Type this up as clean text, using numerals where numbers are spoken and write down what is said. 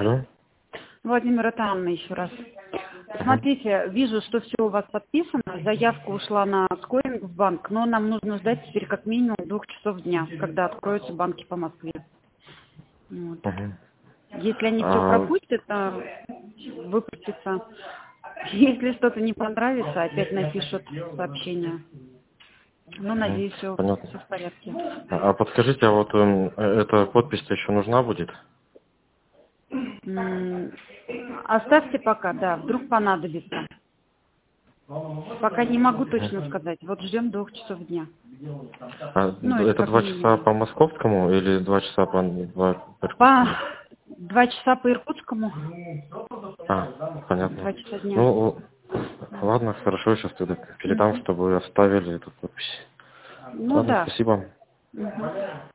Алло. Владимир, это Анна еще раз. Смотрите, вижу, что все у вас подписано. Заявка ушла на скоринг в банк, но нам нужно ждать теперь как минимум 2 часов дня, когда откроются банки по Москве. Вот. Если они все пропустят, выпустится. Если что-то не понравится, опять напишут сообщение. Ну, надеюсь, все в порядке. А подскажите, а вот эта подпись-то еще нужна будет? Оставьте пока, да, вдруг понадобится. Пока не могу точно сказать. Вот ждем 2 часов дня. Это 2 часа по московскому или 2 часа по... 2 часа по иркутскому. Понятно. 2 часа дня. Ну, ладно, хорошо, сейчас тогда передам, чтобы вы оставили эту подпись. Ну Ладно, да. спасибо.